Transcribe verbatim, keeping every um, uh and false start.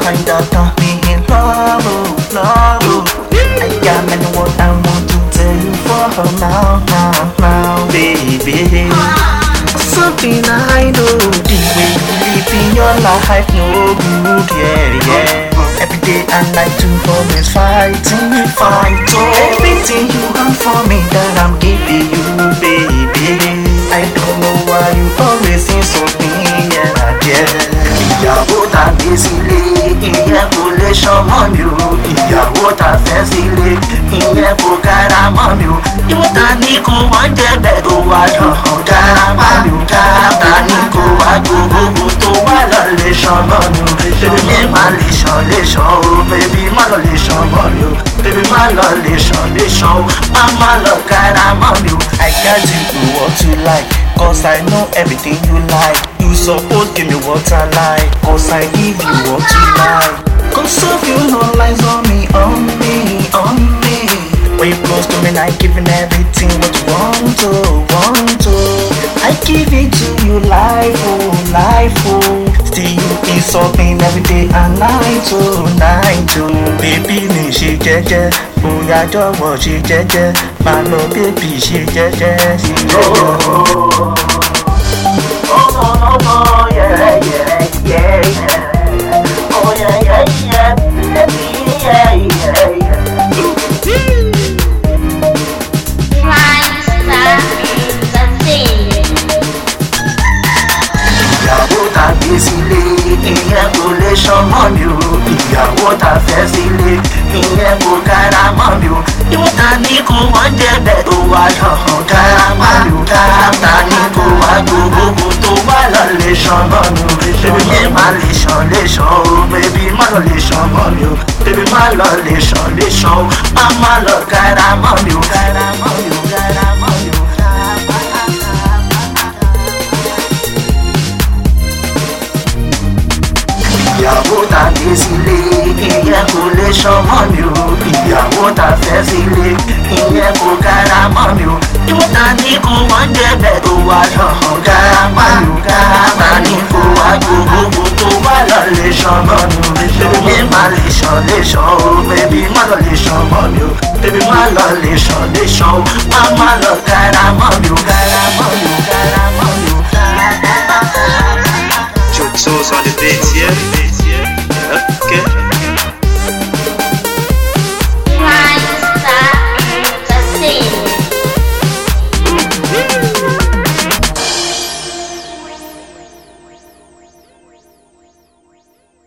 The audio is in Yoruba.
kinda got me in love, oh, love, oh. I got many what I want to tell you for her now, now, now, baby. Something I know, the way you live in your life, no good, yeah, yeah. Every day and night to always fighting, fight, oh. Everything you want for me that I'm giving you, baby. I don't know why you always seem so mean, yeah, yeah. Ìyàwó ta gbé sílé, ìyẹn kò lè ṣọmọ mi o. Ìyàwó ta fẹ́ sílé, ìyẹn kò kára mọ́ mi o. Ìwọ ta ní kó wọ́n jẹ́bẹ̀ tó wá lọ́hàn kára mọ́ mi o. Ta ní kó wá gbogbo tó wá lọ lè ṣọmọ mi o. Bébí má lè ṣan lè ṣan o, bébí má lọ lè ṣọmọ mi o. Bébí má lọ lè ṣan lè ṣan o, má má lọ kára mọ́ mi o. I got you do what you like, cause I know everything you like. You suppose give me what I like, cause I give you what you like. Cause of you no lies on me, on me, on me. When you close to me, I giving everything what you want to, want to. I give it to you life, oh, life, oh. Still you insult me every day and night, oh, night, oh. Baby mi ṣe jẹ́jẹ́, bóyá jọ̀wọ́ ṣe jẹ́jẹ́. Má lọ baby ṣe jẹ́jẹ́, ṣe jẹ́jẹ́. Oh no no no, yeah yeah yeah yeah. Oh yeah yeah yeah, baby yeah yeah yeah. Prime Star Entertainment. Ìyàwó ta gbé sílé, ìyẹn kò lè ṣọmọ mi o. Ìyàwó ta fẹ́ sílé, ìyẹn kò kára mọ́ mi o. Ìwọ ta ní kó wọ́n jẹ́bẹ̀ tó wá lọ́hàn kára mọ́ mi o. Ta ní kó wá gbogbo tó wá lọ lè ṣọmọ mi o. Bébí má lè ṣan lè ṣan o, bébí má lọ lè ṣọmọ mi o. Bébí má lọ lè ṣan lè ṣan o, má má lọ kára mọ́ mi o. Kára mọ́ mi o, kára mọ́ mi o. Ìyàwó ta gbé sílé, ìyẹn kò lè ṣọmọ mi o. Ìyàwó ta fẹ́ sílé, ìyẹn kò kára mọ́ mi o. Ìwọ ta ní kó wọ́n jẹ́bẹ̀ tó wá lọ́hàn kára mọ́ mi o. Ta ní kó wá gbogbo tó wá lọ lè ṣọmọ mi o. Bébí má lè ṣan lè ṣan o, bébí má lọ lè ṣọmọ mi o. Bébí má lọ lè ṣan lè ṣan o, má má lọ kára mọ́ mi o. Kára mọ́ mi o, kára mọ́ mi o. Chocho's on the beat, yeah? Okay.